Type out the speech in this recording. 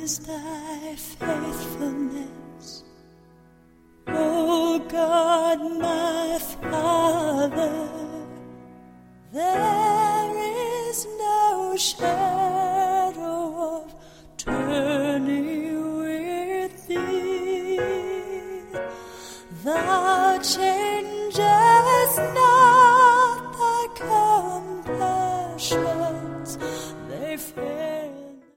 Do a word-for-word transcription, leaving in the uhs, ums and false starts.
is thy faithfulness, O God, my Father. There is no shame.